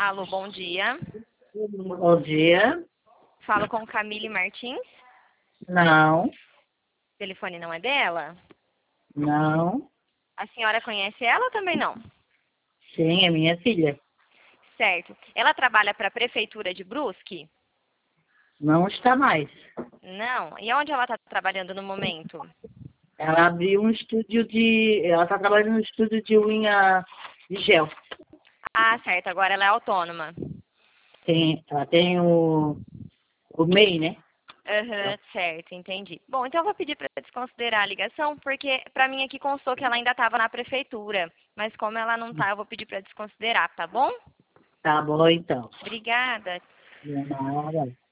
Alô, bom dia. Bom dia. Falo com Camille Martins. Não, O telefone não é dela? não. A senhora conhece ela ou também não? Sim, é minha filha. Certo. Ela trabalha para a Prefeitura de Brusque? Não está mais. Não. E onde ela está trabalhando no momento? Ela abriu um estúdio de. Ela está trabalhando no estúdio de unha de gel. Ah, certo. Agora ela é autônoma. Ela tem o MEI, né? Aham, certo, entendi. Bom, então eu vou pedir para desconsiderar a ligação, porque para mim aqui constou que ela ainda estava na prefeitura. Mas como ela não está, eu vou pedir para desconsiderar, tá bom? Tá bom, então. Obrigada. De nada.